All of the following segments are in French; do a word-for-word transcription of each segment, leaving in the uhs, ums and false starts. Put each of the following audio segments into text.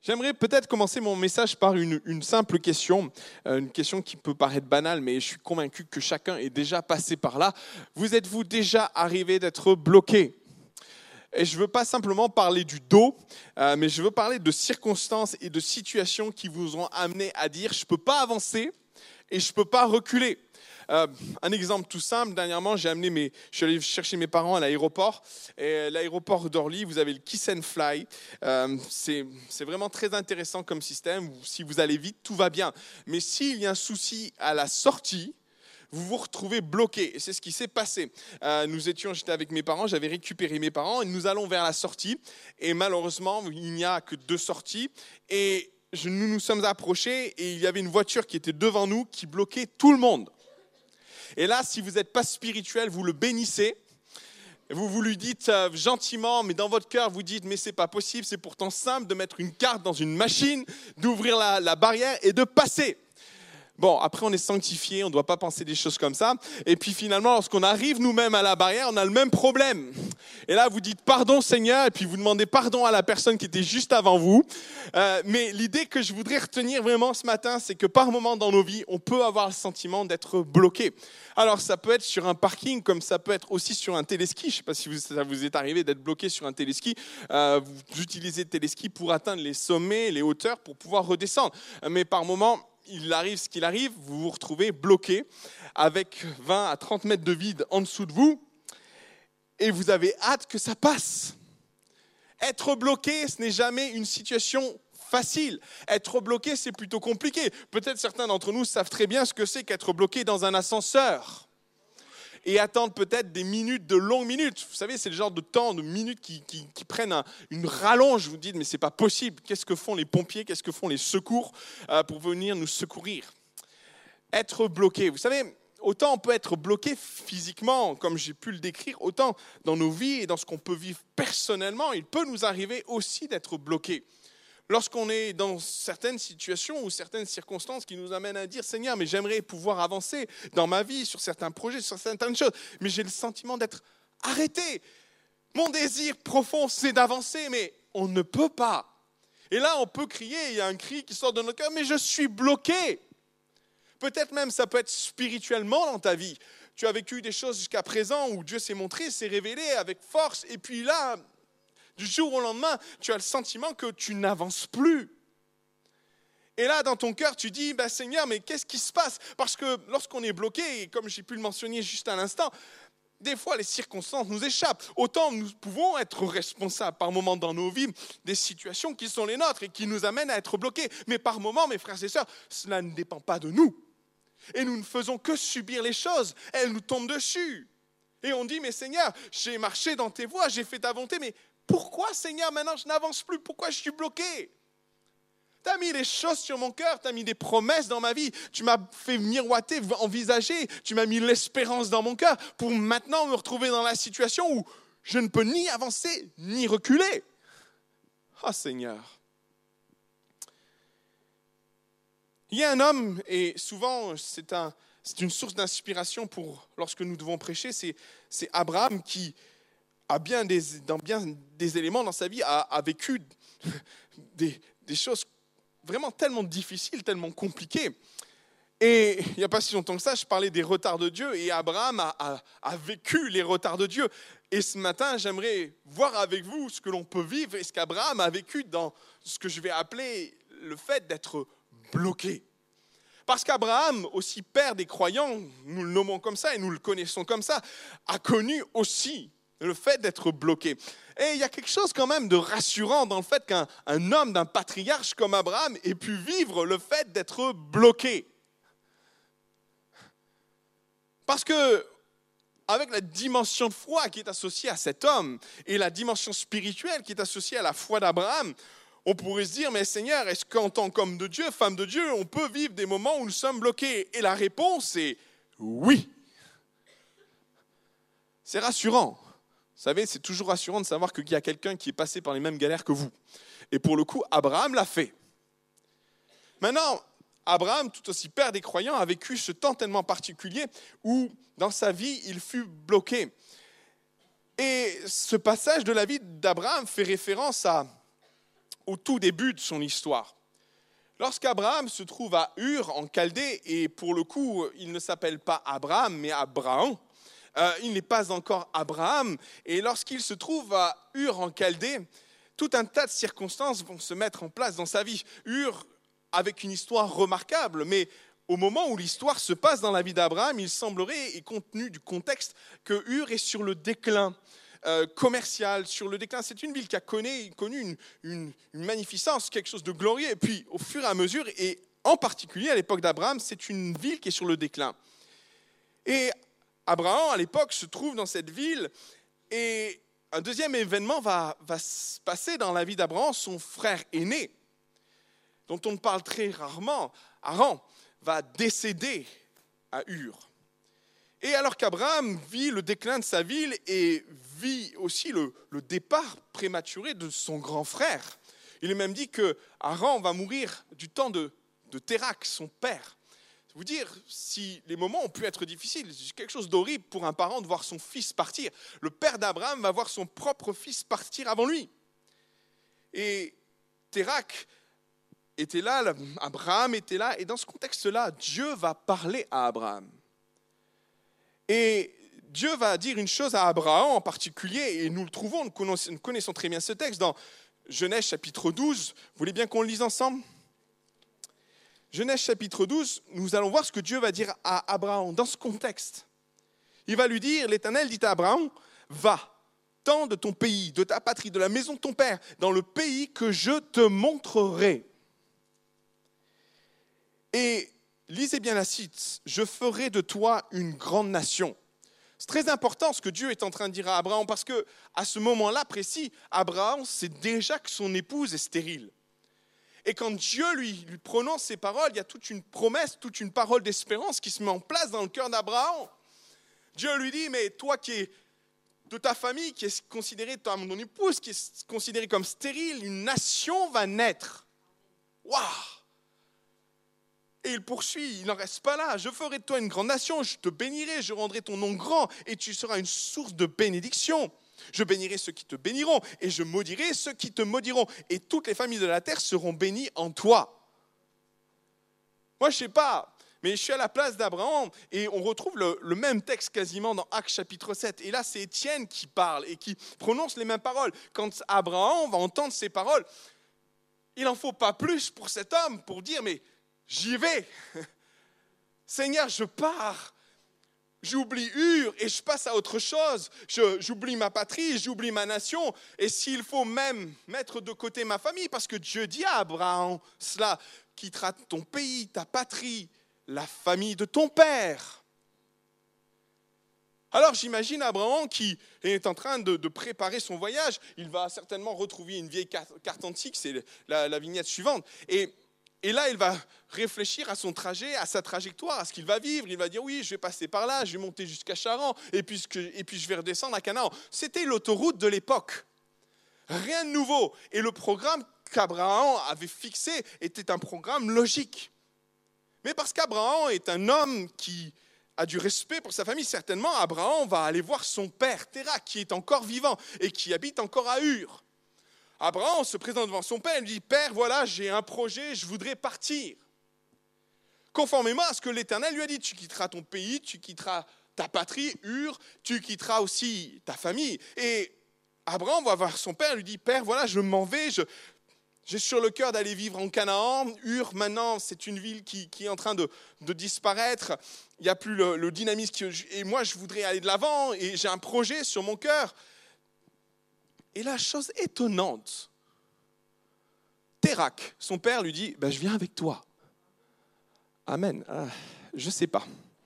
J'aimerais peut-être commencer mon message par une, une simple question, euh, une question qui peut paraître banale, mais je suis convaincu que chacun est déjà passé par là. Vous êtes-vous déjà arrivé d'être bloqué ? Et je ne veux pas simplement parler du dos, euh, mais je veux parler de circonstances et de situations qui vous ont amené à dire « je ne peux pas avancer et je ne peux pas reculer ». Euh, un exemple tout simple, dernièrement, j'ai amené mes, je suis allé chercher mes parents à l'aéroport. Et l'aéroport d'Orly, vous avez le Kiss and Fly. Euh, c'est, c'est vraiment très intéressant comme système. Si vous allez vite, tout va bien. Mais s'il y a un souci à la sortie, vous vous retrouvez bloqué. Et c'est ce qui s'est passé. Euh, nous étions, j'étais avec mes parents, j'avais récupéré mes parents et nous allons vers la sortie. Et malheureusement, il n'y a que deux sorties. Et je, nous nous sommes approchés et il y avait une voiture qui était devant nous qui bloquait tout le monde. Et là, si vous n'êtes pas spirituel, vous le bénissez. Vous, vous lui dites euh, gentiment, mais dans votre cœur, vous dites, mais c'est pas possible, c'est pourtant simple de mettre une carte dans une machine, d'ouvrir la, la barrière et de passer. Bon, après, on est sanctifié, on ne doit pas penser des choses comme ça. Et puis finalement, lorsqu'on arrive nous-mêmes à la barrière, on a le même problème. Et là, vous dites pardon Seigneur, et puis vous demandez pardon à la personne qui était juste avant vous. Euh, mais l'idée que je voudrais retenir vraiment ce matin, c'est que par moments dans nos vies, on peut avoir le sentiment d'être bloqué. Alors, ça peut être sur un parking, comme ça peut être aussi sur un téléski. Je ne sais pas si vous, ça vous est arrivé d'être bloqué sur un téléski. Euh, vous utilisez le téléski pour atteindre les sommets, les hauteurs, pour pouvoir redescendre. Mais par moments, il arrive ce qu'il arrive, vous vous retrouvez bloqué avec vingt à trente mètres de vide en dessous de vous et vous avez hâte que ça passe. Être bloqué, ce n'est jamais une situation facile. Être bloqué, c'est plutôt compliqué. Peut-être certains d'entre nous savent très bien ce que c'est qu'être bloqué dans un ascenseur et attendre peut-être des minutes, de longues minutes. Vous savez, c'est le genre de temps, de minutes qui, qui, qui prennent un, une rallonge. Vous dites, mais c'est pas possible. Qu'est-ce que font les pompiers ? Qu'est-ce que font les secours euh, pour venir nous secourir ? Être bloqué. Vous savez, autant on peut être bloqué physiquement, comme j'ai pu le décrire, autant dans nos vies et dans ce qu'on peut vivre personnellement, il peut nous arriver aussi d'être bloqué. Lorsqu'on est dans certaines situations ou certaines circonstances qui nous amènent à dire « Seigneur, mais j'aimerais pouvoir avancer dans ma vie, sur certains projets, sur certaines choses, mais j'ai le sentiment d'être arrêté. Mon désir profond, c'est d'avancer, mais on ne peut pas. » Et là, on peut crier, il y a un cri qui sort de notre cœur « Mais je suis bloqué !» Peut-être même ça peut être spirituellement dans ta vie. Tu as vécu des choses jusqu'à présent où Dieu s'est montré, s'est révélé avec force, et puis là... Du jour au lendemain, tu as le sentiment que tu n'avances plus. Et là, dans ton cœur, tu dis, bah, Seigneur, mais qu'est-ce qui se passe ? Parce que lorsqu'on est bloqué, et comme j'ai pu le mentionner juste à l'instant, des fois, les circonstances nous échappent. Autant nous pouvons être responsables par moments dans nos vies des situations qui sont les nôtres et qui nous amènent à être bloqués. Mais par moments, mes frères et sœurs, cela ne dépend pas de nous. Et nous ne faisons que subir les choses. Elles nous tombent dessus. Et on dit, mais Seigneur, j'ai marché dans tes voies, j'ai fait ta volonté, mais pourquoi, Seigneur, maintenant je n'avance plus ? Pourquoi je suis bloqué ? Tu as mis les choses sur mon cœur, tu as mis des promesses dans ma vie, tu m'as fait miroiter, envisager, tu m'as mis l'espérance dans mon cœur pour maintenant me retrouver dans la situation où je ne peux ni avancer ni reculer. Ah, Seigneur. Il y a un homme, et souvent c'est, un, c'est une source d'inspiration pour lorsque nous devons prêcher, c'est, c'est Abraham qui... a bien des, dans bien des éléments dans sa vie, a, a vécu des, des choses vraiment tellement difficiles, tellement compliquées. Et il n'y a pas si longtemps que ça, je parlais des retards de Dieu, et Abraham a, a, a vécu les retards de Dieu. Et ce matin, j'aimerais voir avec vous ce que l'on peut vivre, et ce qu'Abraham a vécu dans ce que je vais appeler le fait d'être bloqué. Parce qu'Abraham, aussi père des croyants, nous le nommons comme ça, et nous le connaissons comme ça, a connu aussi le fait d'être bloqué. Et il y a quelque chose quand même de rassurant dans le fait qu'un un homme, d'un patriarche comme Abraham ait pu vivre le fait d'être bloqué. Parce que, avec la dimension de foi qui est associée à cet homme et la dimension spirituelle qui est associée à la foi d'Abraham, on pourrait se dire, mais Seigneur, est-ce qu'en tant qu'homme de Dieu, femme de Dieu, on peut vivre des moments où nous sommes bloqués ? Et la réponse est oui. C'est rassurant. Vous savez, c'est toujours rassurant de savoir qu'il y a quelqu'un qui est passé par les mêmes galères que vous. Et pour le coup, Abraham l'a fait. Maintenant, Abraham, tout aussi père des croyants, a vécu ce temps tellement particulier où, dans sa vie, il fut bloqué. Et ce passage de la vie d'Abraham fait référence à, au tout début de son histoire. Lorsqu'Abraham se trouve à Ur, en Chaldée, et pour le coup, il ne s'appelle pas Abraham, mais Abraham, euh, il n'est pas encore Abraham, et lorsqu'il se trouve à Ur, en Chaldée, tout un tas de circonstances vont se mettre en place dans sa vie. Ur, avec une histoire remarquable, mais au moment où l'histoire se passe dans la vie d'Abraham, il semblerait, et compte tenu du contexte, que Ur est sur le déclin. Euh, commercial, sur le déclin. C'est une ville qui a connu, connu une, une, une magnificence, quelque chose de glorieux. Et puis, au fur et à mesure, et en particulier à l'époque d'Abraham, c'est une ville qui est sur le déclin. Et Abraham, à l'époque, se trouve dans cette ville. Et un deuxième événement va, va se passer dans la vie d'Abraham. Son frère aîné, dont on parle très rarement, Haran, va décéder à Ur. Et alors qu'Abraham vit le déclin de sa ville et vit aussi le, le départ prématuré de son grand frère, il est même dit que Haran va mourir du temps de, de Térak, son père. Vous dire si les moments ont pu être difficiles, c'est quelque chose d'horrible pour un parent de voir son fils partir. Le père d'Abraham va voir son propre fils partir avant lui. Et Térak était là, Abraham était là, et dans ce contexte-là, Dieu va parler à Abraham. Et Dieu va dire une chose à Abraham en particulier, et nous le trouvons, nous connaissons, nous connaissons très bien ce texte dans Genèse chapitre douze. Vous voulez bien qu'on le lise ensemble ? Genèse chapitre douze, nous allons voir ce que Dieu va dire à Abraham dans ce contexte. Il va lui dire, l'Éternel dit à Abraham, « Va, tends de ton pays, de ta patrie, de la maison de ton père, dans le pays que je te montrerai. » Et lisez bien la suite, « Je ferai de toi une grande nation. » C'est très important ce que Dieu est en train de dire à Abraham, parce qu'à ce moment-là précis, Abraham sait déjà que son épouse est stérile. Et quand Dieu lui, lui prononce ces paroles, il y a toute une promesse, toute une parole d'espérance qui se met en place dans le cœur d'Abraham. Dieu lui dit, mais toi qui es de ta famille, qui est considérée, ton épouse qui est considérée comme stérile, une nation va naître. Waouh! Et il poursuit, il n'en reste pas là. Je ferai de toi une grande nation, je te bénirai, je rendrai ton nom grand et tu seras une source de bénédiction. Je bénirai ceux qui te béniront et je maudirai ceux qui te maudiront. Et toutes les familles de la terre seront bénies en toi. Moi, je ne sais pas, mais je suis à la place d'Abraham et on retrouve le, le même texte quasiment dans Actes chapitre sept. Et là, c'est Étienne qui parle et qui prononce les mêmes paroles. Quand Abraham va entendre ces paroles, il n'en faut pas plus pour cet homme pour dire, mais j'y vais. Seigneur, je pars. J'oublie Ur et je passe à autre chose. Je, j'oublie ma patrie, j'oublie ma nation. Et s'il faut même mettre de côté ma famille, parce que Dieu dit à Abraham cela, quittera ton pays, ta patrie, la famille de ton père. Alors j'imagine Abraham qui est en train de, de préparer son voyage. Il va certainement retrouver une vieille carte, carte antique, c'est la, la vignette suivante. Et Et là, il va réfléchir à son trajet, à sa trajectoire, à ce qu'il va vivre. Il va dire, oui, je vais passer par là, je vais monter jusqu'à Charan, et puis, et puis je vais redescendre à Canaan. C'était l'autoroute de l'époque. Rien de nouveau. Et le programme qu'Abraham avait fixé était un programme logique. Mais parce qu'Abraham est un homme qui a du respect pour sa famille, certainement, Abraham va aller voir son père, Térak, qui est encore vivant et qui habite encore à Ur. Abraham se présente devant son père et lui dit, « Père, voilà, j'ai un projet, je voudrais partir. » Conformément à ce que l'Éternel lui a dit, tu quitteras ton pays, tu quitteras ta patrie, Ur, tu quitteras aussi ta famille. Et Abraham va voir son père et lui dit, « Père, voilà, je m'en vais, je, j'ai sur le cœur d'aller vivre en Canaan. Ur, maintenant, c'est une ville qui, qui est en train de, de disparaître. Il n'y a plus le, le dynamisme. Qui, et moi, je voudrais aller de l'avant et j'ai un projet sur mon cœur. » Et la chose étonnante, Térak, son père, lui dit, ben, « Je viens avec toi. » Amen. Ah, je ne sais pas.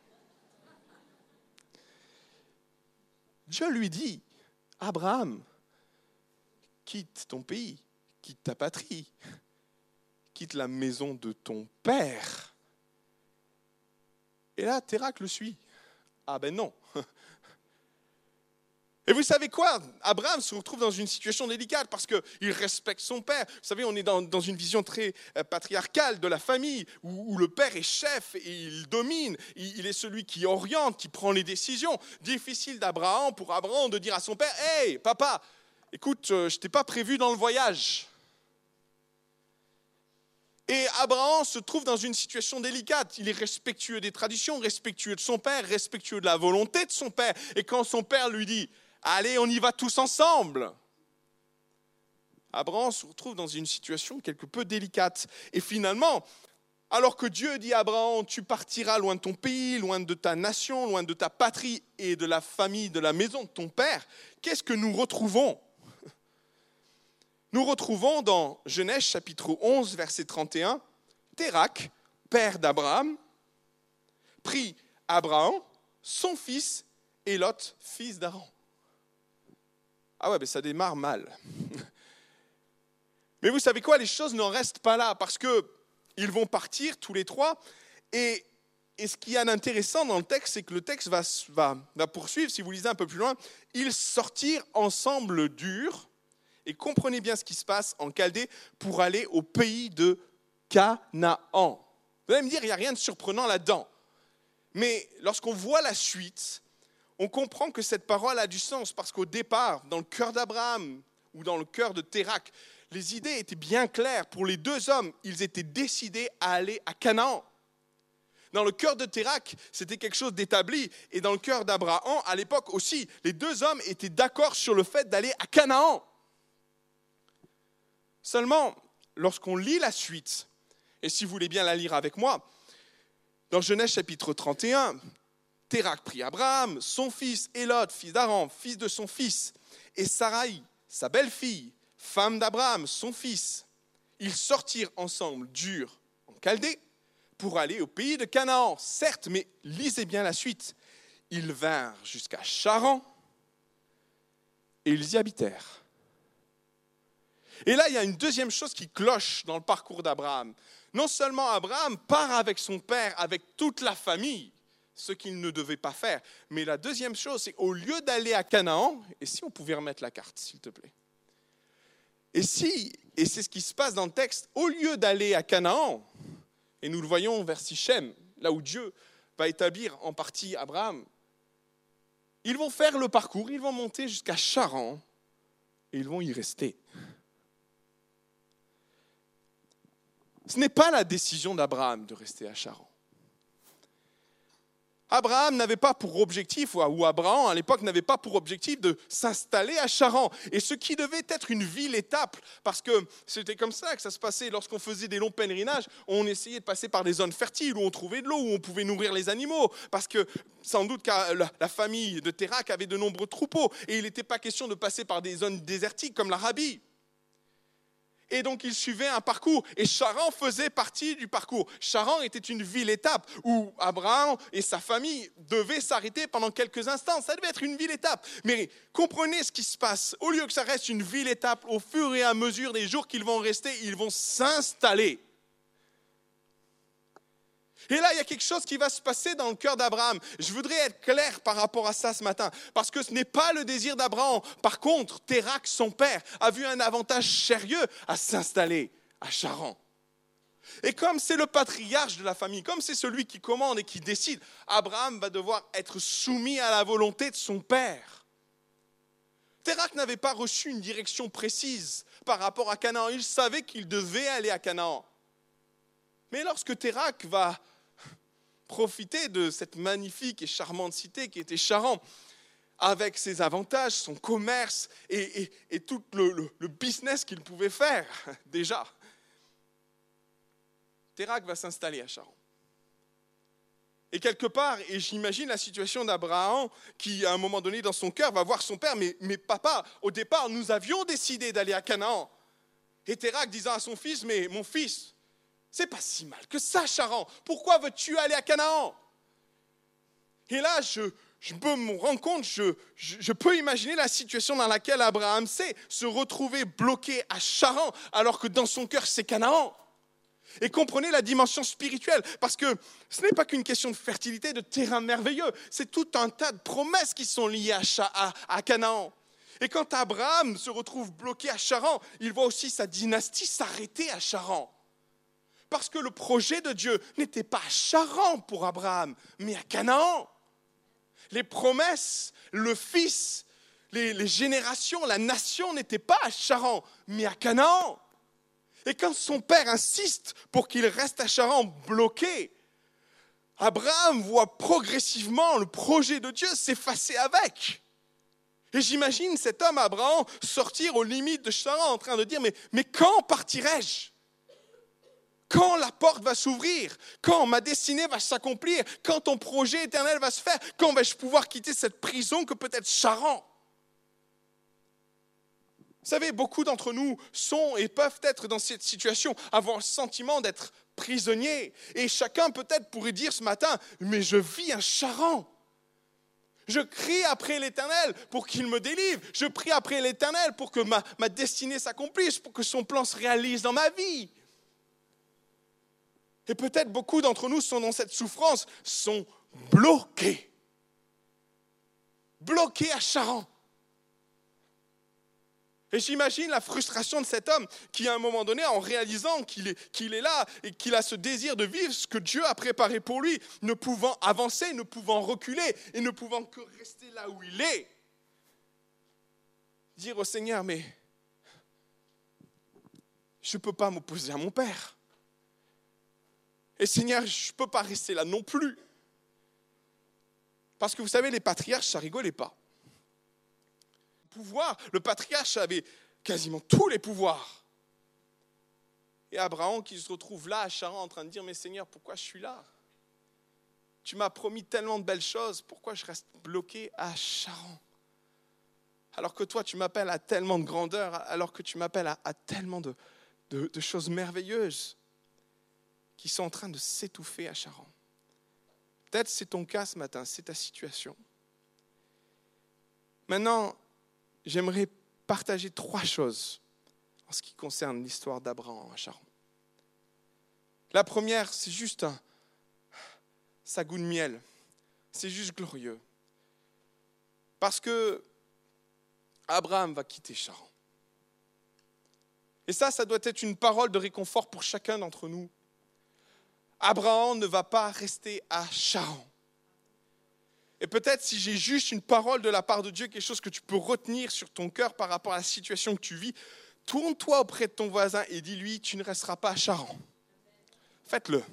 Dieu lui dit, « Abraham, quitte ton pays, quitte ta patrie, quitte la maison de ton père. » Et là, Térak le suit. Ah ben non. Et vous savez quoi? Abraham se retrouve dans une situation délicate parce qu'il respecte son père. Vous savez, on est dans, dans une vision très patriarcale de la famille où, où le père est chef et il domine. Il, il est celui qui oriente, qui prend les décisions. Difficile d'Abraham pour Abraham de dire à son père, « Hey, papa, écoute, je ne t'ai pas prévu dans le voyage. Et Abraham se trouve dans une situation délicate. Il est respectueux des traditions, respectueux de son père, respectueux de la volonté de son père. Et quand son père lui dit « Allez, on y va tous ensemble », Abraham se retrouve dans une situation quelque peu délicate. Et finalement, alors que Dieu dit à Abraham « Tu partiras loin de ton pays, loin de ta nation, loin de ta patrie et de la famille, de la maison de ton père », qu'est-ce que nous retrouvons ? Nous retrouvons dans Genèse chapitre onze, verset trente et un, Térak, père d'Abraham, prit Abraham, son fils, et Lot, fils d'Aaron. Ah ouais, mais ça démarre mal. Mais vous savez quoi, les choses n'en restent pas là, parce qu'ils vont partir tous les trois, et, et ce qui est intéressant dans le texte, c'est que le texte va, va, va poursuivre, si vous lisez un peu plus loin, ils sortirent ensemble d'Ur. Et comprenez bien ce qui se passe en Chaldée pour aller au pays de Canaan. Vous allez me dire, il n'y a rien de surprenant là-dedans. Mais lorsqu'on voit la suite, on comprend que cette parole a du sens. Parce qu'au départ, dans le cœur d'Abraham ou dans le cœur de Térak, les idées étaient bien claires. Pour les deux hommes, ils étaient décidés à aller à Canaan. Dans le cœur de Térak, c'était quelque chose d'établi. Et dans le cœur d'Abraham, à l'époque aussi, les deux hommes étaient d'accord sur le fait d'aller à Canaan. Seulement, lorsqu'on lit la suite, et si vous voulez bien la lire avec moi, dans Genèse chapitre trente et un, Térak prit Abraham, son fils, et Lot, fils d'Aran, fils de son fils, et Saraï, sa belle-fille, femme d'Abraham, son fils. Ils sortirent ensemble d'Ur en Chaldée pour aller au pays de Canaan. Certes, mais lisez bien la suite. Ils vinrent jusqu'à Charan et ils y habitèrent. Et là, il y a une deuxième chose qui cloche dans le parcours d'Abraham. Non seulement Abraham part avec son père, avec toute la famille, ce qu'il ne devait pas faire, mais la deuxième chose, c'est au lieu d'aller à Canaan, et si on pouvait remettre la carte, s'il te plaît. Et si, et c'est ce qui se passe dans le texte, au lieu d'aller à Canaan, et nous le voyons vers Sichem, là où Dieu va établir en partie Abraham, ils vont faire le parcours, ils vont monter jusqu'à Charan, et ils vont y rester. Ce n'est pas la décision d'Abraham de rester à Charan. Abraham n'avait pas pour objectif, ou Abraham à l'époque n'avait pas pour objectif de s'installer à Charan. Et ce qui devait être une ville-étape, parce que c'était comme ça que ça se passait lorsqu'on faisait des longs pèlerinages, on essayait de passer par des zones fertiles où on trouvait de l'eau, où on pouvait nourrir les animaux, parce que sans doute la famille de Térak avait de nombreux troupeaux, et il n'était pas question de passer par des zones désertiques comme l'Arabie. Et donc, il suivait un parcours. Et Charan faisait partie du parcours. Charan était une ville-étape où Abraham et sa famille devaient s'arrêter pendant quelques instants. Ça devait être une ville-étape. Mais comprenez ce qui se passe. Au lieu que ça reste une ville-étape, au fur et à mesure des jours qu'ils vont rester, ils vont s'installer. Et là, il y a quelque chose qui va se passer dans le cœur d'Abraham. Je voudrais être clair par rapport à ça ce matin, parce que ce n'est pas le désir d'Abraham. Par contre, Térak, son père, a vu un avantage sérieux à s'installer à Charan. Et comme c'est le patriarche de la famille, comme c'est celui qui commande et qui décide, Abraham va devoir être soumis à la volonté de son père. Térak n'avait pas reçu une direction précise par rapport à Canaan. Il savait qu'il devait aller à Canaan. Mais lorsque Térak va profiter de cette magnifique et charmante cité qui était Charan, avec ses avantages, son commerce et, et, et tout le, le, le business qu'il pouvait faire déjà, Térak va s'installer à Charan. Et quelque part, et j'imagine la situation d'Abraham qui, à un moment donné, dans son cœur, va voir son père, mais, mais papa, au départ, nous avions décidé d'aller à Canaan. Et Térak disant à son fils, mais mon fils, c'est pas si mal que ça, Charan. Pourquoi veux-tu aller à Canaan? Et là, je, je peux me rendre compte, je, je, je peux imaginer la situation dans laquelle Abraham sait se retrouver bloqué à Charan, alors que dans son cœur, c'est Canaan. Et comprenez la dimension spirituelle, parce que ce n'est pas qu'une question de fertilité, de terrain merveilleux, c'est tout un tas de promesses qui sont liées à, Cha, à, à Canaan. Et quand Abraham se retrouve bloqué à Charan, il voit aussi sa dynastie s'arrêter à Charan. Parce que le projet de Dieu n'était pas à Charan pour Abraham, mais à Canaan. Les promesses, le fils, les, les générations, la nation n'étaient pas à Charan, mais à Canaan. Et quand son père insiste pour qu'il reste à Charan bloqué, Abraham voit progressivement le projet de Dieu s'effacer avec. Et j'imagine cet homme, Abraham, sortir aux limites de Charan en train de dire, mais, mais quand partirai-je ? Quand la porte va s'ouvrir ? Quand ma destinée va s'accomplir ? Quand ton projet éternel va se faire ? Quand vais-je pouvoir quitter cette prison que peut être Charan ? Vous savez, beaucoup d'entre nous sont et peuvent être dans cette situation, avoir le sentiment d'être prisonniers. Et chacun peut-être pourrait dire ce matin, mais je vis un Charan. Je crie après l'Éternel pour qu'il me délivre. Je prie après l'Éternel pour que ma, ma destinée s'accomplisse, pour que son plan se réalise dans ma vie. Et peut-être beaucoup d'entre nous sont dans cette souffrance, sont bloqués. Bloqués à Charan. Et j'imagine la frustration de cet homme qui, à un moment donné, en réalisant qu'il est, qu'il est là et qu'il a ce désir de vivre ce que Dieu a préparé pour lui, ne pouvant avancer, ne pouvant reculer et ne pouvant que rester là où il est, dire au Seigneur, mais je ne peux pas m'opposer à mon Père. Et Seigneur, je ne peux pas rester là non plus. Parce que vous savez, les patriarches, ça ne rigolait pas. Pouvoir, le patriarche avait quasiment tous les pouvoirs. Et Abraham qui se retrouve là à Charan en train de dire, mais Seigneur, pourquoi je suis là ? Tu m'as promis tellement de belles choses, pourquoi je reste bloqué à Charan ? Alors que toi, tu m'appelles à tellement de grandeur, alors que tu m'appelles à, à tellement de, de, de choses merveilleuses qui sont en train de s'étouffer à Charan. Peut-être c'est ton cas ce matin, c'est ta situation. Maintenant, j'aimerais partager trois choses en ce qui concerne l'histoire d'Abraham à Charan. La première, c'est juste un, ça goût de miel. C'est juste glorieux. Parce que Abraham va quitter Charan. Et ça, ça doit être une parole de réconfort pour chacun d'entre nous. Abraham ne va pas rester à Charan. Et peut-être si j'ai juste une parole de la part de Dieu, quelque chose que tu peux retenir sur ton cœur par rapport à la situation que tu vis, tourne-toi auprès de ton voisin et dis-lui, tu ne resteras pas à Charan. Faites-le.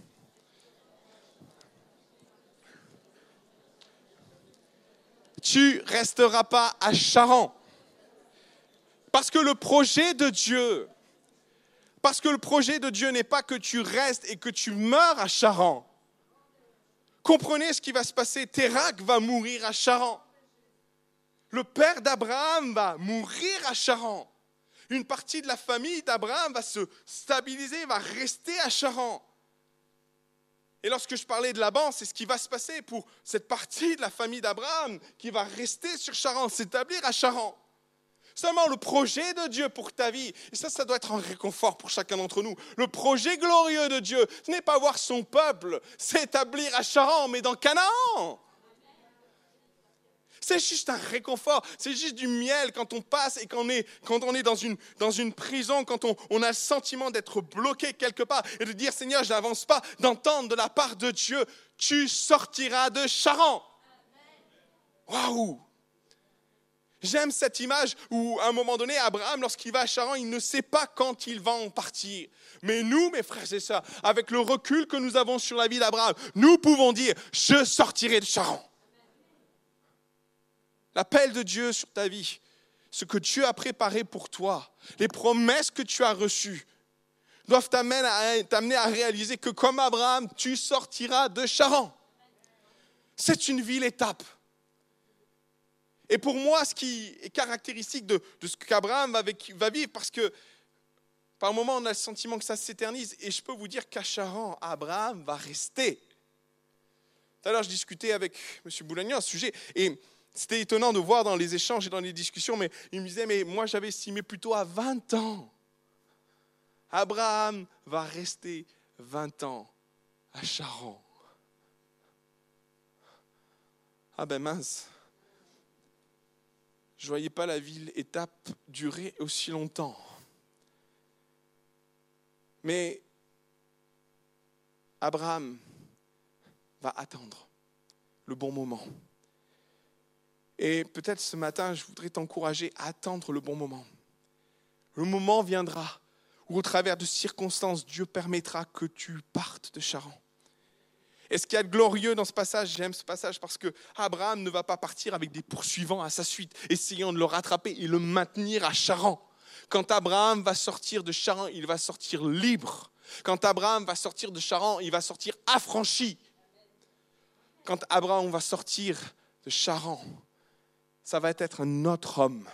Tu ne resteras pas à Charan. Parce que le projet de Dieu, parce que le projet de Dieu n'est pas que tu restes et que tu meurs à Charan. Comprenez ce qui va se passer. Térak va mourir à Charan. Le père d'Abraham va mourir à Charan. Une partie de la famille d'Abraham va se stabiliser, va rester à Charan. Et lorsque je parlais de Laban, c'est ce qui va se passer pour cette partie de la famille d'Abraham qui va rester sur Charan, s'établir à Charan. Seulement le projet de Dieu pour ta vie, et ça, ça doit être un réconfort pour chacun d'entre nous. Le projet glorieux de Dieu, ce n'est pas voir son peuple s'établir à Charan, mais dans Canaan. C'est juste un réconfort, c'est juste du miel quand on passe et quand on est, quand on est dans, une, dans une prison, quand on, on a le sentiment d'être bloqué quelque part et de dire, Seigneur, je n'avance pas, d'entendre de la part de Dieu, tu sortiras de Charan. Waouh! J'aime cette image où, à un moment donné, Abraham, lorsqu'il va à Charan, il ne sait pas quand il va en partir. Mais nous, mes frères et sœurs, avec le recul que nous avons sur la vie d'Abraham, nous pouvons dire, je sortirai de Charan. L'appel de Dieu sur ta vie, ce que Dieu a préparé pour toi, les promesses que tu as reçues, doivent t'amener à, t'amener à réaliser que comme Abraham, tu sortiras de Charan. C'est une ville étape. Et pour moi, ce qui est caractéristique de, de ce qu'Abraham va, va vivre, parce que par moments, on a le sentiment que ça s'éternise, et je peux vous dire qu'à Charan, Abraham va rester. Tout à l'heure, je discutais avec M. Boulagnon à ce sujet, et c'était étonnant de voir dans les échanges et dans les discussions, mais il me disait, mais moi, j'avais estimé plutôt à vingt ans. Abraham va rester vingt ans à Charan. Ah ben mince. Je ne voyais pas la ville étape durer aussi longtemps. Mais Abraham va attendre le bon moment. Et peut-être ce matin, je voudrais t'encourager à attendre le bon moment. Le moment viendra ou au travers de circonstances, Dieu permettra que tu partes de Charan. Et ce qu'il y a de glorieux dans ce passage, j'aime ce passage parce que Abraham ne va pas partir avec des poursuivants à sa suite, essayant de le rattraper et le maintenir à Charan. Quand Abraham va sortir de Charan, il va sortir libre. Quand Abraham va sortir de Charan, il va sortir affranchi. Quand Abraham va sortir de Charan, ça va être un autre homme.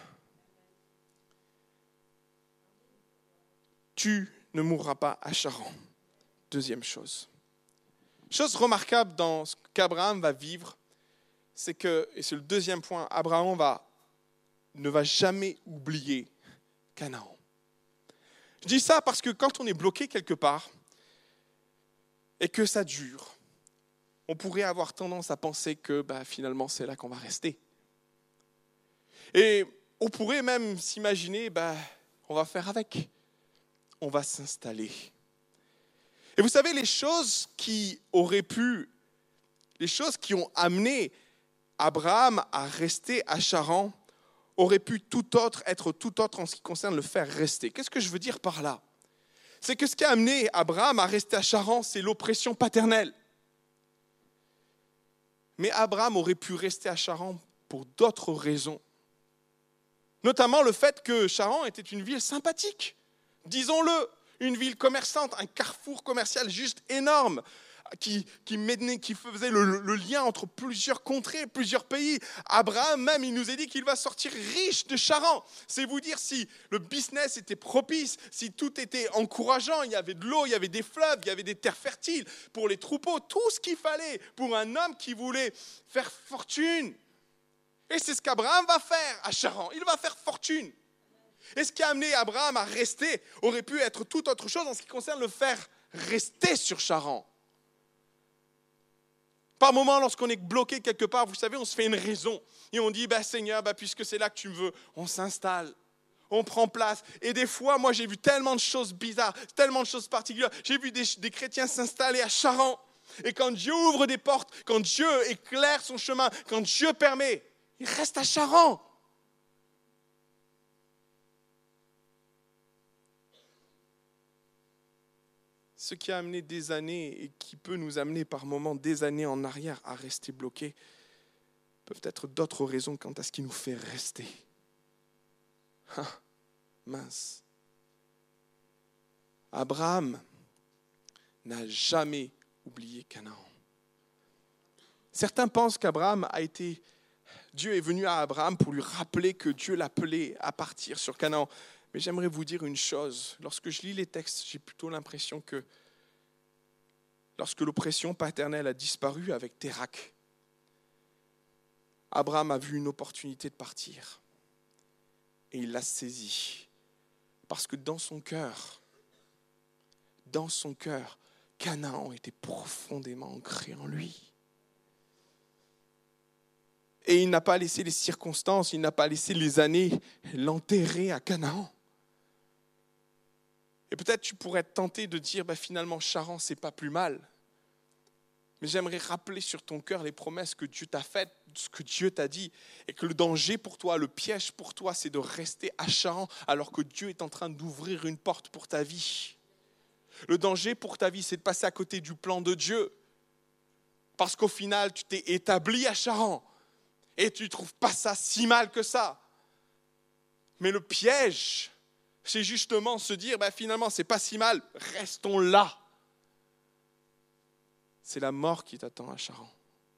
Tu ne mourras pas à Charan. Deuxième chose. Chose remarquable dans ce qu'Abraham va vivre, c'est que, et c'est le deuxième point, Abraham va, ne va jamais oublier Canaan. Je dis ça parce que quand on est bloqué quelque part et que ça dure, on pourrait avoir tendance à penser que bah, finalement c'est là qu'on va rester. Et on pourrait même s'imaginer, bah, on va faire avec, on va s'installer. Et vous savez, les choses qui auraient pu, les choses qui ont amené Abraham à rester à Charan, auraient pu tout autre être tout autre en ce qui concerne le faire rester. Qu'est-ce que je veux dire par là ? C'est que ce qui a amené Abraham à rester à Charan, c'est l'oppression paternelle. Mais Abraham aurait pu rester à Charan pour d'autres raisons. Notamment le fait que Charan était une ville sympathique. Disons-le, une ville commerçante, un carrefour commercial juste énorme qui, qui, menait, qui faisait le, le lien entre plusieurs contrées, plusieurs pays. Abraham même, il nous a dit qu'il va sortir riche de Charan. C'est vous dire si le business était propice, si tout était encourageant, il y avait de l'eau, il y avait des fleuves, il y avait des terres fertiles pour les troupeaux, tout ce qu'il fallait pour un homme qui voulait faire fortune. Et c'est ce qu'Abraham va faire à Charan, il va faire fortune. Et ce qui a amené Abraham à rester aurait pu être toute autre chose en ce qui concerne le faire rester sur Charan. Par moment, lorsqu'on est bloqué quelque part, vous savez, on se fait une raison. Et on dit, bah, Seigneur, bah, puisque c'est là que tu me veux, on s'installe, on prend place. Et des fois, moi, j'ai vu tellement de choses bizarres, tellement de choses particulières. J'ai vu des, des chrétiens s'installer à Charan. Et quand Dieu ouvre des portes, quand Dieu éclaire son chemin, quand Dieu permet, il reste à Charan. Ce qui a amené des années et qui peut nous amener par moments des années en arrière à rester bloqués peuvent être d'autres raisons quant à ce qui nous fait rester. Ah, mince. Abraham n'a jamais oublié Canaan. Certains pensent qu'Abraham a été... Dieu est venu à Abraham pour lui rappeler que Dieu l'appelait à partir sur Canaan. Mais j'aimerais vous dire une chose. Lorsque je lis les textes, j'ai plutôt l'impression que lorsque l'oppression paternelle a disparu avec Térak, Abraham a vu une opportunité de partir. Et il l'a saisie. Parce que dans son cœur, dans son cœur, Canaan était profondément ancré en lui. Et il n'a pas laissé les circonstances, il n'a pas laissé les années l'enterrer à Canaan. Et peut-être tu pourrais être tenté de dire, bah, finalement, Charan, c'est pas plus mal. Mais j'aimerais rappeler sur ton cœur les promesses que Dieu t'a faites, ce que Dieu t'a dit, et que le danger pour toi, le piège pour toi, c'est de rester à Charan alors que Dieu est en train d'ouvrir une porte pour ta vie. Le danger pour ta vie, c'est de passer à côté du plan de Dieu. Parce qu'au final, tu t'es établi à Charan et tu ne trouves pas ça si mal que ça. Mais le piège, c'est justement se dire, bah, finalement, c'est pas si mal, restons là. C'est la mort qui t'attend à Charan.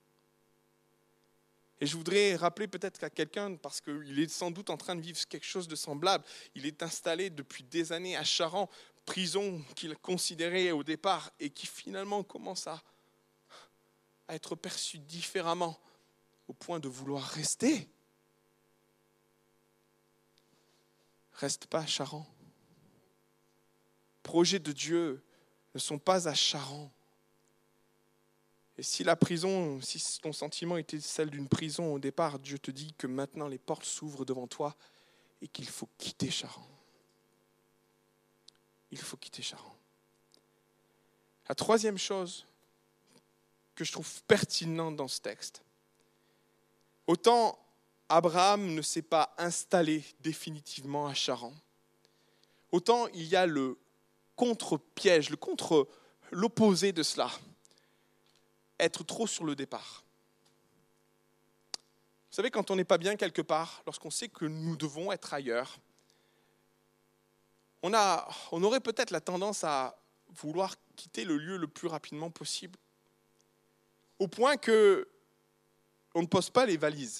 Et je voudrais rappeler peut-être à quelqu'un, parce qu'il est sans doute en train de vivre quelque chose de semblable. Il est installé depuis des années à Charan, prison qu'il considérait au départ et qui finalement commence à, à être perçu différemment au point de vouloir rester. Reste pas à Charan. Projets de Dieu ne sont pas à Charan. Et si la prison, si ton sentiment était celle d'une prison au départ, Dieu te dit que maintenant les portes s'ouvrent devant toi et qu'il faut quitter Charan. Il faut quitter Charan. La troisième chose que je trouve pertinente dans ce texte, autant Abraham ne s'est pas installé définitivement à Charan, autant il y a le contre-piège, le contre, l'opposé de cela. Être trop sur le départ. Vous savez, quand on n'est pas bien quelque part, lorsqu'on sait que nous devons être ailleurs, on, a, on aurait peut-être la tendance à vouloir quitter le lieu le plus rapidement possible, au point que on ne pose pas les valises,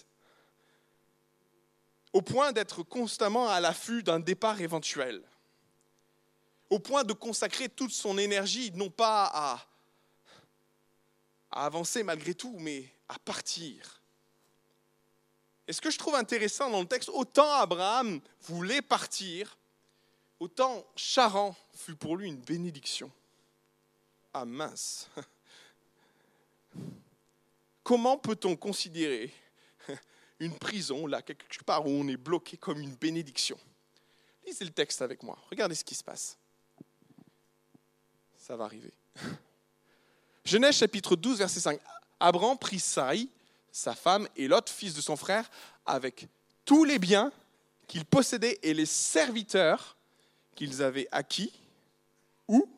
au point d'être constamment à l'affût d'un départ éventuel, au point de consacrer toute son énergie, non pas à, à avancer malgré tout, mais à partir. Et ce que je trouve intéressant dans le texte, autant Abraham voulait partir, autant Charan fut pour lui une bénédiction. Ah mince! Comment peut-on considérer une prison, là, quelque part où on est bloqué, comme une bénédiction? Lisez le texte avec moi. Regardez ce qui se passe. Ça va arriver. Genèse chapitre douze, verset cinq. Abraham prit Sarai, sa femme, et Lot, fils de son frère, avec tous les biens qu'ils possédaient et les serviteurs qu'ils avaient acquis. Où?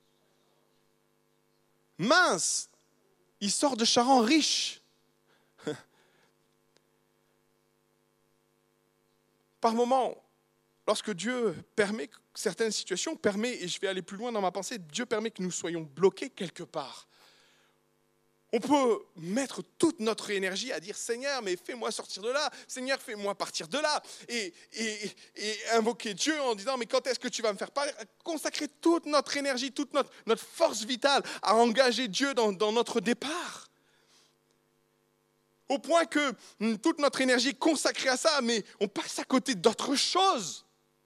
Mince! Il sort de Charan riche. Par moments, lorsque Dieu permet certaines situations, permet, et je vais aller plus loin dans ma pensée, Dieu permet que nous soyons bloqués quelque part. On peut mettre toute notre énergie à dire « Seigneur, mais fais-moi sortir de là. Seigneur, fais-moi partir de là. » Et, et, et invoquer Dieu en disant « Mais quand est-ce que tu vas me faire parler ?» Consacrer toute notre énergie, toute notre, notre force vitale à engager Dieu dans, dans notre départ. Au point que toute notre énergie est consacrée à ça, mais on passe à côté d'autres choses.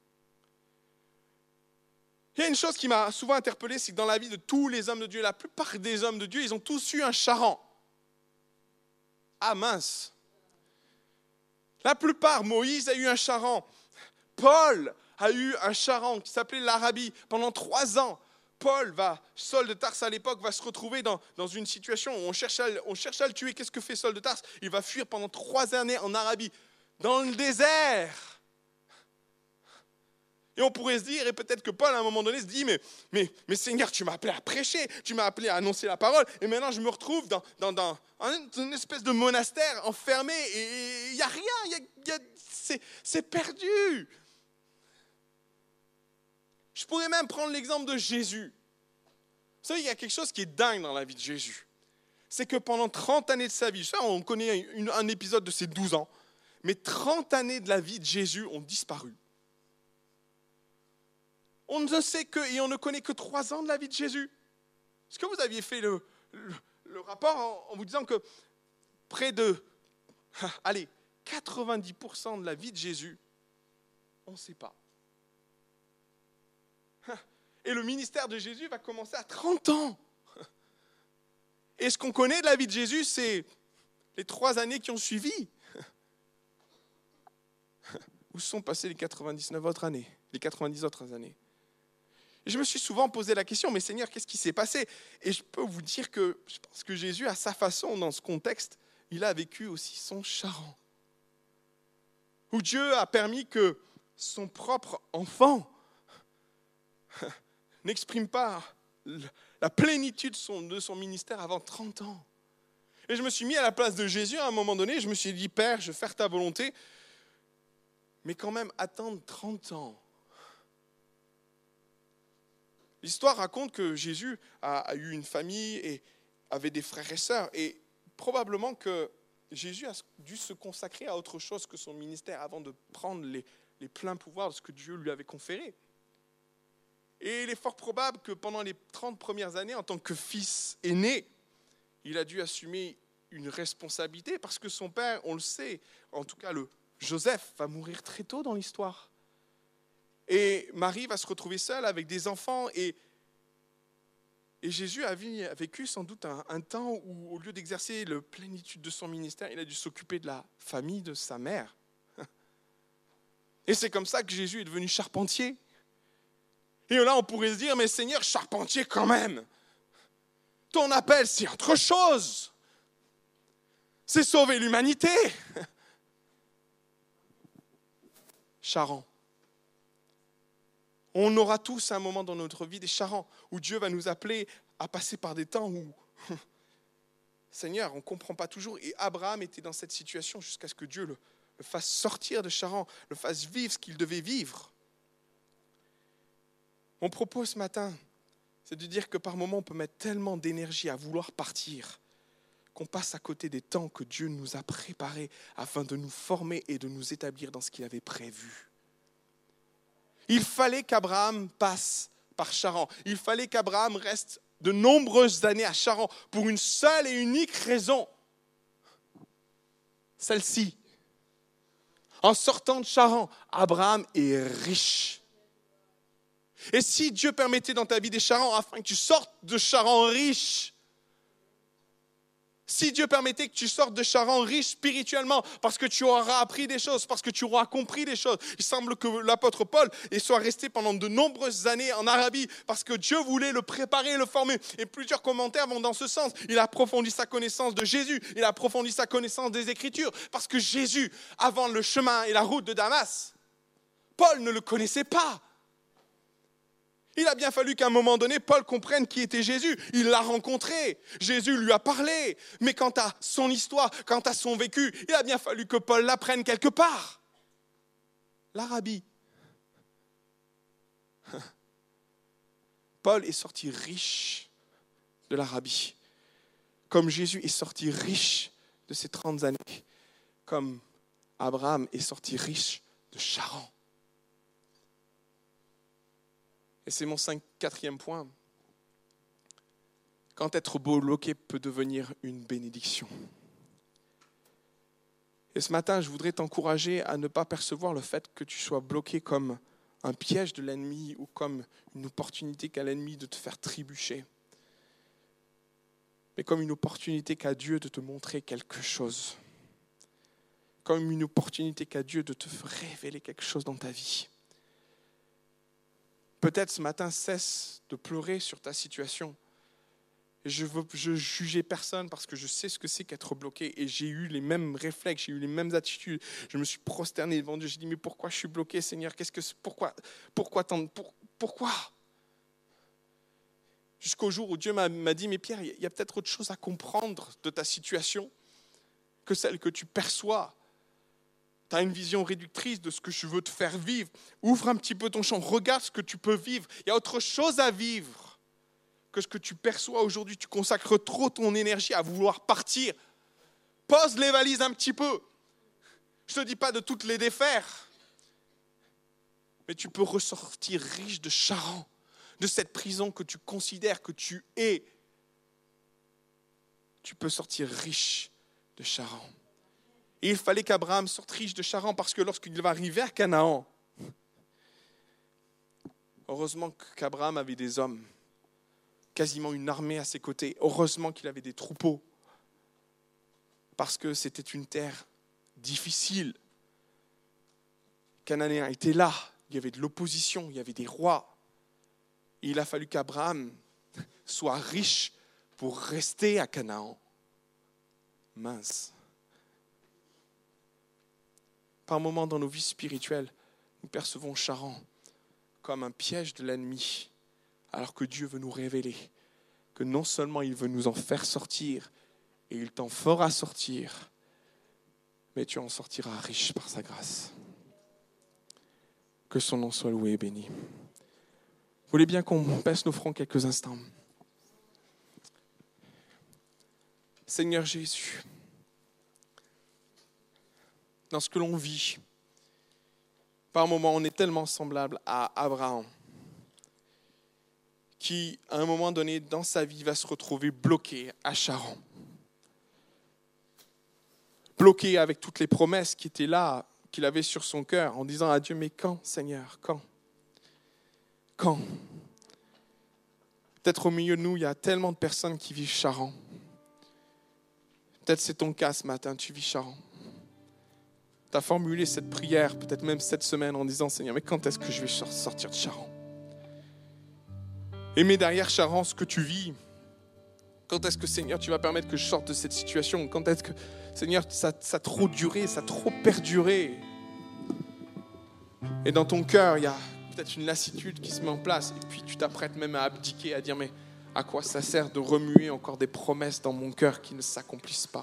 Il y a une chose qui m'a souvent interpellé, c'est que dans la vie de tous les hommes de Dieu, la plupart des hommes de Dieu, ils ont tous eu un Charan. Ah mince! La plupart, Moïse a eu un Charan. Paul a eu un Charan qui s'appelait l'Arabie pendant trois ans. Paul, va, Saul de Tarse à l'époque, va se retrouver dans, dans une situation où on cherche, à, on cherche à le tuer. Qu'est-ce que fait Saul de Tarse? Il va fuir pendant trois années en Arabie, dans le désert. Et on pourrait se dire, et peut-être que Paul à un moment donné se dit, mais, mais, mais Seigneur, tu m'as appelé à prêcher, tu m'as appelé à annoncer la parole, et maintenant je me retrouve dans, dans, dans une espèce de monastère enfermé, et il n'y a rien, y a, y a, c'est, c'est perdu. Je pourrais même prendre l'exemple de Jésus. Vous savez, il y a quelque chose qui est dingue dans la vie de Jésus. C'est que pendant trente années de sa vie, ça on connaît une, un épisode de ses douze ans, mais trente années de la vie de Jésus ont disparu. On ne sait que, et on ne connaît que trois ans de la vie de Jésus. Est-ce que vous aviez fait le, le, le rapport en, en vous disant que près de, allez, quatre-vingt-dix pour cent de la vie de Jésus, on ne sait pas. Et le ministère de Jésus va commencer à trente ans. Et ce qu'on connaît de la vie de Jésus, c'est les trois années qui ont suivi. Où sont passées les quatre-vingt-dix-neuf autres années, les quatre-vingt-dix autres années? Et je me suis souvent posé la question, mais Seigneur, qu'est-ce qui s'est passé? Et je peux vous dire que je pense que Jésus, à sa façon, dans ce contexte, il a vécu aussi son Charan. Où Dieu a permis que son propre enfant n'exprime pas la plénitude de son, de son ministère avant trente ans. Et je me suis mis à la place de Jésus à un moment donné, je me suis dit, Père, je vais faire ta volonté, mais quand même attendre trente ans. L'histoire raconte que Jésus a, a eu une famille et avait des frères et sœurs, et probablement que Jésus a dû se consacrer à autre chose que son ministère avant de prendre les, les pleins pouvoirs de ce que Dieu lui avait conféré. Et il est fort probable que pendant les trente premières années, en tant que fils aîné, il a dû assumer une responsabilité parce que son père, on le sait, en tout cas le Joseph, va mourir très tôt dans l'histoire. Et Marie va se retrouver seule avec des enfants. Et, et Jésus a vécu sans doute un, un temps où, au lieu d'exercer la plénitude de son ministère, il a dû s'occuper de la famille de sa mère. Et c'est comme ça que Jésus est devenu charpentier. Et là, on pourrait se dire, mais Seigneur, charpentier quand même. Ton appel, c'est autre chose. C'est sauver l'humanité. Charan. On aura tous un moment dans notre vie des charrants où Dieu va nous appeler à passer par des temps où, Seigneur, on ne comprend pas toujours. Et Abraham était dans cette situation jusqu'à ce que Dieu le, le fasse sortir de Charan, le fasse vivre ce qu'il devait vivre. Mon propos ce matin, c'est de dire que par moments, on peut mettre tellement d'énergie à vouloir partir qu'on passe à côté des temps que Dieu nous a préparés afin de nous former et de nous établir dans ce qu'il avait prévu. Il fallait qu'Abraham passe par Charan. Il fallait qu'Abraham reste de nombreuses années à Charan pour une seule et unique raison. Celle-ci. En sortant de Charan, Abraham est riche. Et si Dieu permettait dans ta vie des Charans afin que tu sortes de Charan riche, si Dieu permettait que tu sortes de Charan riche spirituellement, parce que tu auras appris des choses, parce que tu auras compris des choses. Il semble que l'apôtre Paul soit resté pendant de nombreuses années en Arabie, parce que Dieu voulait le préparer et le former. Et plusieurs commentaires vont dans ce sens. Il a approfondi sa connaissance de Jésus, il a approfondi sa connaissance des Écritures, parce que Jésus, avant le chemin et la route de Damas, Paul ne le connaissait pas. Il a bien fallu qu'à un moment donné, Paul comprenne qui était Jésus. Il l'a rencontré. Jésus lui a parlé. Mais quant à son histoire, quant à son vécu, il a bien fallu que Paul l'apprenne quelque part. L'Arabie. Paul est sorti riche de l'Arabie. Comme Jésus est sorti riche de ses trente années. Comme Abraham est sorti riche de Charan. Et c'est mon cinq, quatrième point. Quand être bloqué peut devenir une bénédiction. Et ce matin, je voudrais t'encourager à ne pas percevoir le fait que tu sois bloqué comme un piège de l'ennemi ou comme une opportunité qu'a l'ennemi de te faire trébucher. Mais comme une opportunité qu'a Dieu de te montrer quelque chose. Comme une opportunité qu'a Dieu de te révéler quelque chose dans ta vie. Peut-être ce matin, cesse de pleurer sur ta situation. Et je veux je juger personne parce que je sais ce que c'est qu'être bloqué. Et j'ai eu les mêmes réflexes, j'ai eu les mêmes attitudes. Je me suis prosterné devant Dieu. J'ai dit, mais pourquoi je suis bloqué, Seigneur? Qu'est-ce que c'est? Pourquoi, pourquoi, tant, pour, pourquoi Jusqu'au jour où Dieu m'a, m'a dit, mais Pierre, il y a peut-être autre chose à comprendre de ta situation que celle que tu perçois. Tu as une vision réductrice de ce que je veux te faire vivre. Ouvre un petit peu ton champ, regarde ce que tu peux vivre. Il y a autre chose à vivre que ce que tu perçois aujourd'hui. Tu consacres trop ton énergie à vouloir partir. Pose les valises un petit peu. Je ne te dis pas de toutes les défaire. Mais tu peux ressortir riche de Charan, de cette prison que tu considères que tu es. Tu peux sortir riche de Charan. Et il fallait qu'Abraham sorte riche de Charan parce que lorsqu'il va arriver à Canaan, heureusement qu'Abraham avait des hommes, quasiment une armée à ses côtés. Heureusement qu'il avait des troupeaux parce que c'était une terre difficile. Cananéen était là, il y avait de l'opposition, il y avait des rois. Et il a fallu qu'Abraham soit riche pour rester à Canaan. Mince. Par moments dans nos vies spirituelles, nous percevons Charan comme un piège de l'ennemi, alors que Dieu veut nous révéler que non seulement il veut nous en faire sortir, et il t'en fera sortir, mais tu en sortiras riche par sa grâce. Que son nom soit loué et béni. Vous voulez bien qu'on baisse nos fronts quelques instants? Seigneur Jésus, dans ce que l'on vit, par moments, on est tellement semblable à Abraham, qui, à un moment donné, dans sa vie, va se retrouver bloqué à Charan. Bloqué avec toutes les promesses qui étaient là, qu'il avait sur son cœur, en disant à Dieu, mais quand, Seigneur, quand? Quand? Peut-être au milieu de nous, il y a tellement de personnes qui vivent Charan. Peut-être c'est ton cas ce matin, tu vis Charan. Tu as formulé cette prière, peut-être même cette semaine, en disant, Seigneur, mais quand est-ce que je vais sortir de Charan? Et mets derrière Charan ce que tu vis. Quand est-ce que, Seigneur, tu vas permettre que je sorte de cette situation? Quand est-ce que, Seigneur, ça, ça a trop duré, ça a trop perduré? Et dans ton cœur, il y a peut-être une lassitude qui se met en place. Et puis tu t'apprêtes même à abdiquer, à dire mais à quoi ça sert de remuer encore des promesses dans mon cœur qui ne s'accomplissent pas.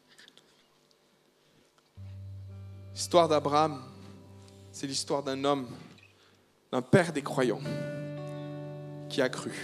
L'histoire d'Abraham, c'est l'histoire d'un homme, d'un père des croyants, qui a cru.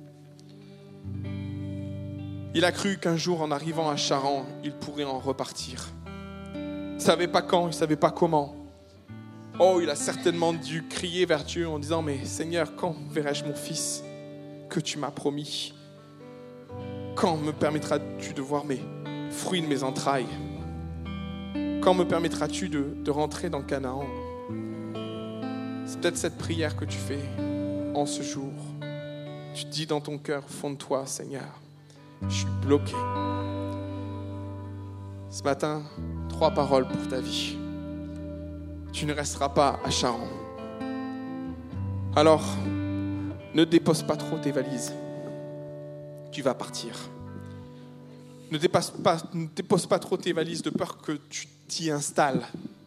Il a cru qu'un jour, en arrivant à Charan, il pourrait en repartir. Il ne savait pas quand, il ne savait pas comment. Oh, il a certainement dû crier vers Dieu en disant « Mais Seigneur, quand verrai-je mon fils que tu m'as promis ? Quand me permettras-tu de voir mes fruits de mes entrailles ? Quand me permettras-tu de, de rentrer dans Canaan ?» C'est peut-être cette prière que tu fais en ce jour. Tu te dis dans ton cœur, au fond de toi, Seigneur, je suis bloqué. Ce matin, trois paroles pour ta vie. Tu ne resteras pas à Charan. Alors, ne dépose pas trop tes valises. Tu vas partir. Ne dépose pas, ne dépose pas trop tes valises de peur que tu t'y installes.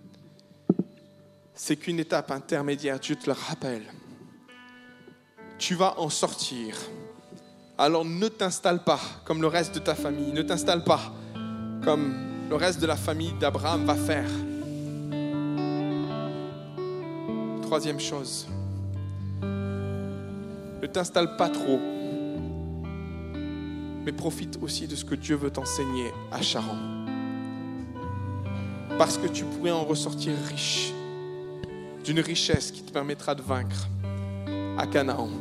C'est qu'une étape intermédiaire, Dieu te le rappelle. Tu vas en sortir. Alors ne t'installe pas comme le reste de ta famille. Ne t'installe pas comme le reste de la famille d'Abraham va faire. Troisième chose, ne t'installe pas trop, mais profite aussi de ce que Dieu veut t'enseigner à Charan. Parce que tu pourrais en ressortir riche, d'une richesse qui te permettra de vaincre à Canaan.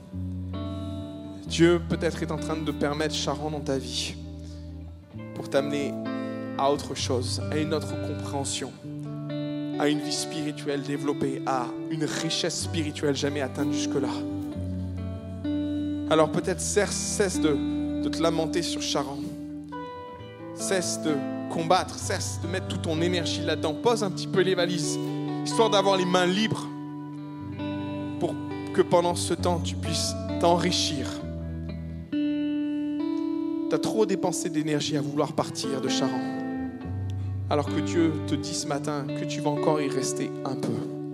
Dieu peut-être est en train de permettre Charan dans ta vie pour t'amener à autre chose, à une autre compréhension, à une vie spirituelle développée, à une richesse spirituelle jamais atteinte jusque-là. Alors peut-être cesse de, de te lamenter sur Charan. Cesse de combattre, cesse de mettre toute ton énergie là-dedans. Pose un petit peu les valises, histoire d'avoir les mains libres pour que pendant ce temps, tu puisses t'enrichir. Tu as trop dépensé d'énergie à vouloir partir de Charan, alors que Dieu te dit ce matin que tu vas encore y rester un peu.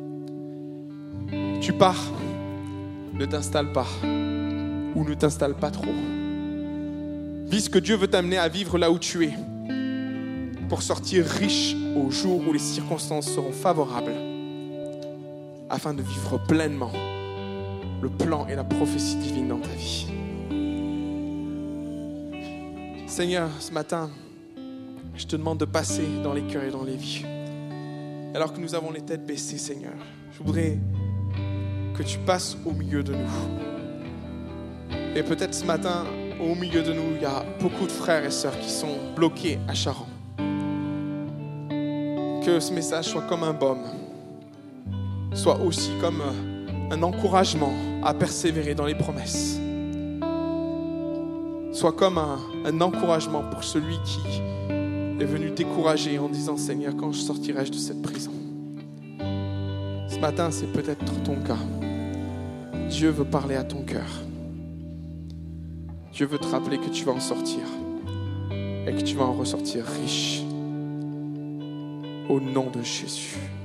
Tu pars, ne t'installe pas, ou ne t'installe pas trop. Vis ce que Dieu veut t'amener à vivre là où tu es, pour sortir riche au jour où les circonstances seront favorables, afin de vivre pleinement le plan et la prophétie divine dans ta vie. Seigneur, ce matin, je te demande de passer dans les cœurs et dans les vies. Alors que nous avons les têtes baissées, Seigneur, je voudrais que tu passes au milieu de nous. Et peut-être ce matin, au milieu de nous, il y a beaucoup de frères et sœurs qui sont bloqués à Charan. Que ce message soit comme un baume, soit aussi comme un encouragement à persévérer dans les promesses. Soit comme un, un encouragement pour celui qui est venu décourager en disant « Seigneur, quand je sortirai de cette prison ?» Ce matin, c'est peut-être ton cas. Dieu veut parler à ton cœur. Dieu veut te rappeler que tu vas en sortir et que tu vas en ressortir riche. Au nom de Jésus.